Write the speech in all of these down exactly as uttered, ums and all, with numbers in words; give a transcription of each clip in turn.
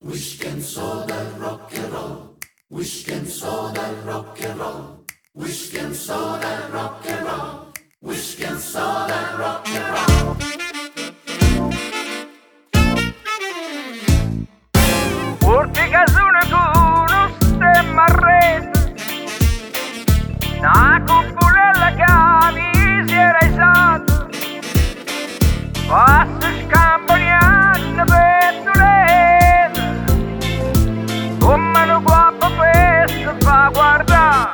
Whiskey and soda, rock and roll. Whiskey and soda, rock and roll. Whiskey and soda, rock and roll. Whiskey and soda, rock and roll. Urti casune tu non stemma a rete, una cupulella che mi si era isata, passa scampagnando per tulete, come una guappa questa fa guardare.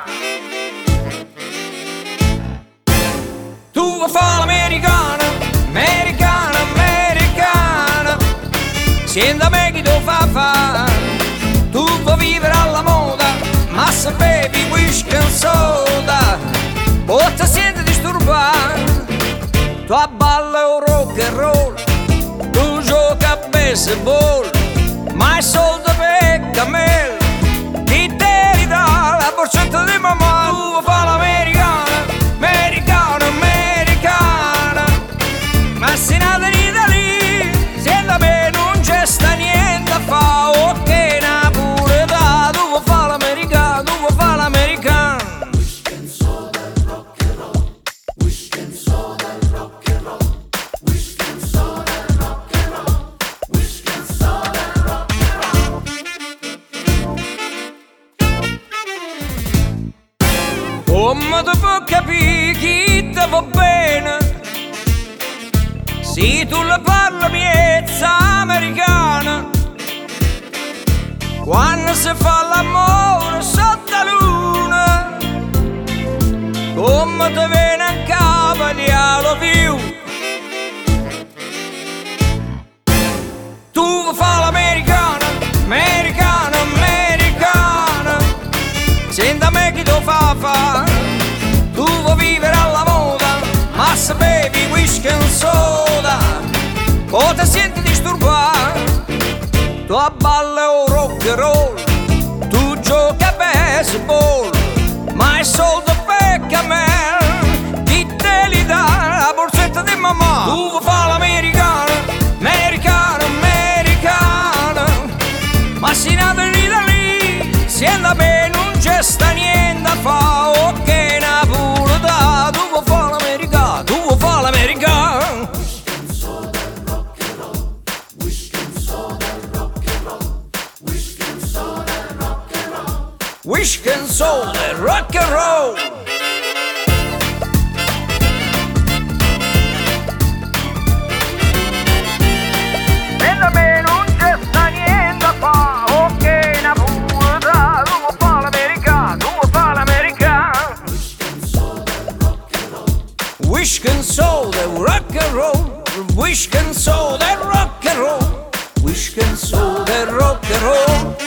Tu vuoi fare l'americana, americana, americana, senta me chi tu fa fa. Tu vuoi vivere alla moda, ma se bevi whisky and soda, poi ti senti disturbato. Tu abballa o rock and roll, tu gioca a baseball, ma i soldi per cammello, chi te li dà la borsetta di mamma. Tu vuoi fare l'americana, americana, americana, ma se nata in Italia, senta me non c'è sta niente a fa, ok na pure da. Tu vuoi fare l'americana, tu vuoi fare l'americana. Whiskey and soda, rock and roll. Whiskey and soda, rock and roll. Whiskey and soda, rock and roll. Whiskey and soda, rock and roll. Come tu puoi capire chi ti va bene se tu le parli miezza americana? Quando si fa l'amore sotto la luna, come ti viene a capo di I love you. Tu vuoi fare l'americana, americana, americana, senta me chi tu fa fa. Tu vuoi vivere alla moda, ma se bevi whisky and soda, o ti senti disturbato. Tu abballa o rock and roll, tu giochi a baseball, ma i soldi per cammello, chi te li dà la borsetta di mamma. Tu vuoi fare l'americana, americana, americana, ma se nata in Italia, senta me non c'è sta niente a fa, ok na pure da. Tu vuoi fare l'americana, tu vuoi fare l'americana. Whiskey and soda, rock and roll. Whiskey and soda, rock and roll. Whiskey and soda, rock and roll. Whisky and soda, rock and roll. Senta me non c'è sta niente a fa, ok na pure da. Tu vuoi fare l'americana, tu vuoi fare l'americana. Whiskey and soda, rock and roll. Whisky and soda, rock and roll. Whisky and soda, rock and roll. Whisky and soda, rock and roll.